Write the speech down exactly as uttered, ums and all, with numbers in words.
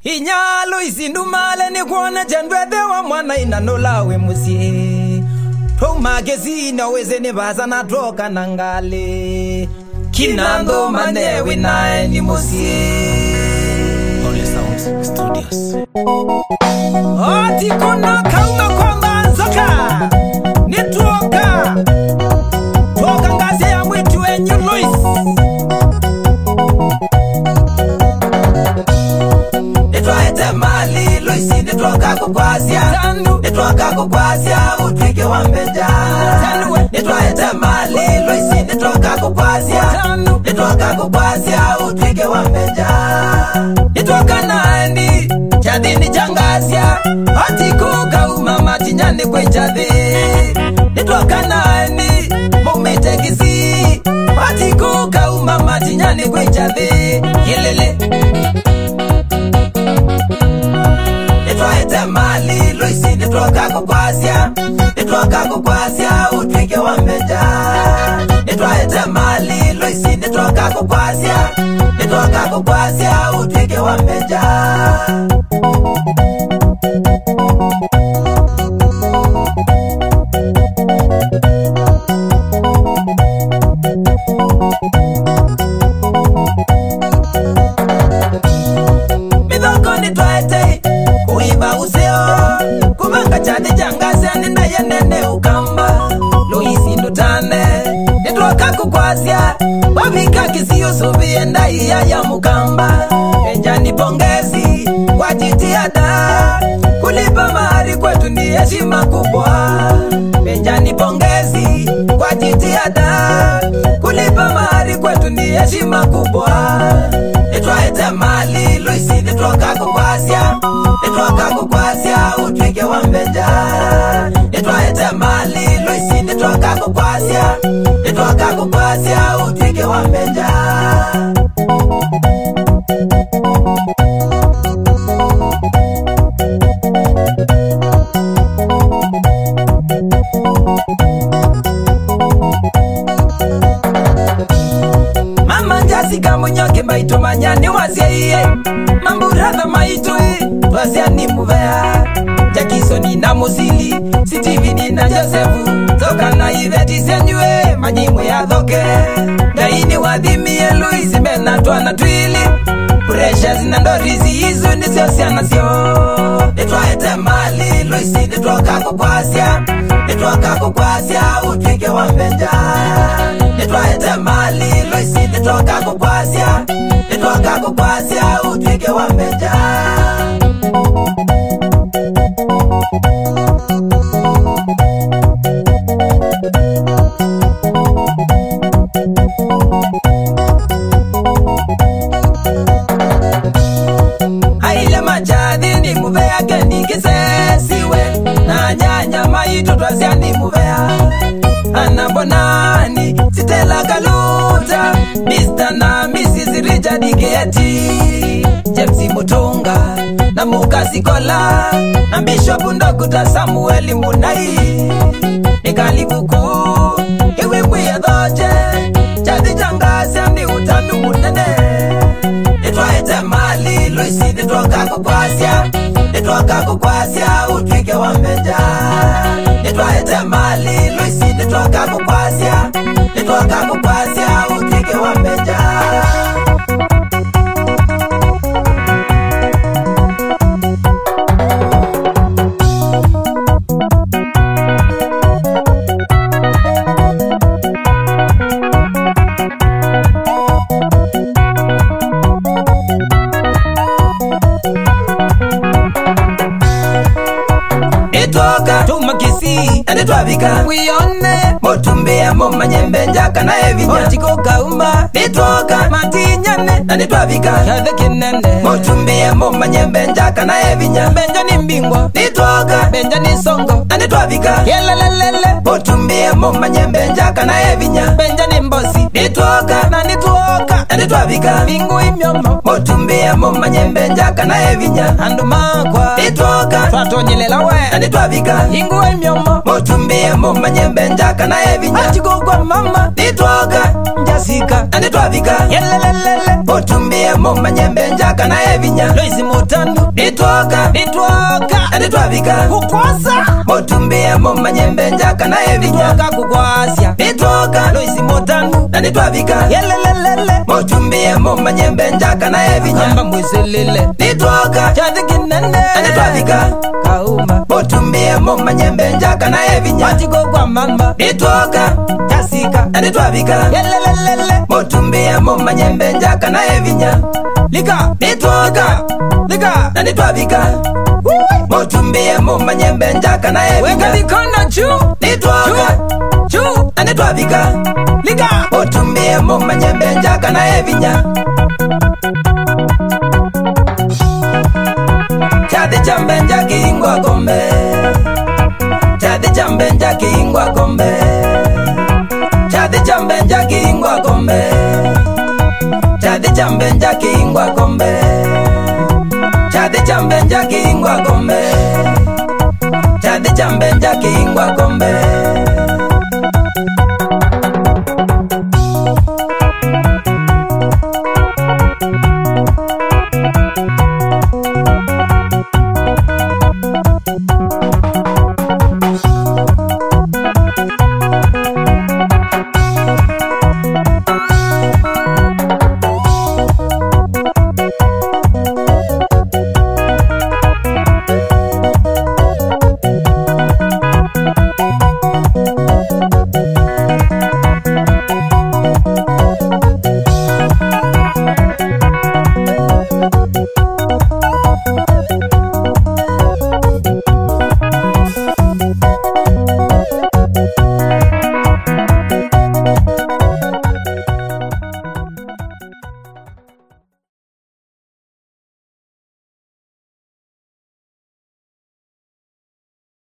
Inyalo isindumale ni kuona jandwede wa mwana inanolawe musie Pro magazine weze ni baza na droga nangale Kinando manewe nae ni musie Only Sounds Studios. Oti kuna kauma kwamba nzoka Nituoka Toka ngazi ya mwitu enyu Luis Nitwaete mali Luisi nitwaka kukwasya Nitwaka kukwasya utwike wa mbeja Nitwaete mali Luisi nitwaka kukwasya Nitwaka kukwasya utwike wa mbeja Nitwaka nani Chadini changasya Hati kuka umama tinyani kwe chadi Nitwaka nani Mumite kisi Hati kuka umama tinyani kwe chadi Yelele Nitwaete mali Luisi nitwaka kukwasya Nitwaka kukwasya utwike wa mbeja Nitwaete mali Luisi nitwaka kukwasya Nitwaka kukwasya utwike wa mbeja Midoko nitwaete kuiba useo Kumanga chade jangase nina yenene ukamba Luisi ndutane Nitwaka kukwasya Wabika kisiyo subi enda iya ya mukamba Enjani pongezi kwa jitihada Kulipa mahari kwetu ni heshima kubwa Enjani pongezi kwa jitihada Kulipa mahari kwetu ni heshima kubwa Nitwaete mali Luisi nitwaka kukwasya Nitwaka kukwasya utwike wa mbeja Nitwaete mali Luisi nitwaka kukwasya Nitwaka kukwasya utwike wa mbeja Mama njasika munyoke maitu manyani wazie iye Mamburadha maitu wazia ni muvea Jakisoni na Musili Sitivini na Josefu Toka na Iveti senyue Majimwe ya dhoke Gaini wadhimie Luisi mena tuana twili Precious na ndorizi hizu nisio siana sio Nitwaete mali Luisi nitwaka kukwasya Nitwaka kukwasya utwike wa mbeja Nitwaete mali Luisi nitwaka kukwasya Nitwaka kukwasya utwike wa mbeja Aile majadi ni muvea geni kisesiwe Na nyanya maitu twazia ni muvea Anabonani Sitela Kaluta Mister na Missus Richard Geti James Mutunga Na Mukasi Kola Na Bishop Ndokuta Samuel Munai Nikali buku Iwe mbuya dhoje Chadi changasya ni utanu munene Nitwaete mali Luisi nitwaka kukwasya Nitwaka kukwasya utwike wa mbeja Nitwaete mali Luisi nitwaka kukwasya Nitwaka kukwasya utwike wa mbeja Nitwoka tumakisi na nitwabika Wiyone Motumbea momanye mbenja kana evinya Otiko kaumba Nitwoka matinyane na nitwabika Kathe kinene Motumbea momanye mbenja kana evinya Benja ni mbingwa Nitwoka Benja ni songo na nitwabika Yelelelele Motumbea momanye mbenja kana evinya Benja ni mbosi Nitwoka na nitwoka na nitwabika Bingu imyomo Motumbea momanye mbenja kana evinya Andu makwa Nitwoka Twatonyelela we na nitwabika Ingu imyomo Motumbea momanye mbenja kana evinya Achigogwa mama Nitwoka Jessica ande twabika yelelelele otumbie mo manyembe njaka na evinya Loisi Mutandu nitwoka nitwoka ande twabika kukwasa otumbie mo manyembe njaka na evinya nitwoka kukwasya nitwoka Loisi Mutandu ande twabika yelelelele otumbie mo manyembe njaka na evinya amba mweselele nitwoka chadhikinene ande twabika kauma otumbie mo manyembe njaka na evinya matiko kwa mamba nitwoka Jessica ande twabika yelelelele otumbie mo manyembe njaka na evinya lika nitwoka lika ande twabika otumbie mo manyembe njaka na evinya weka mikono juu nitwoka juu ande twabika lika otumbie mo manyembe njaka na evinya Chade chambe njaki ingwa kombe Chade chambe njaki ingwa kombe Chade chambe njaki ingwa kombe Chade chambe njaki ingwa kombe Chade chambe njaki ingwa kombe Chade chambe njaki ingwa kombe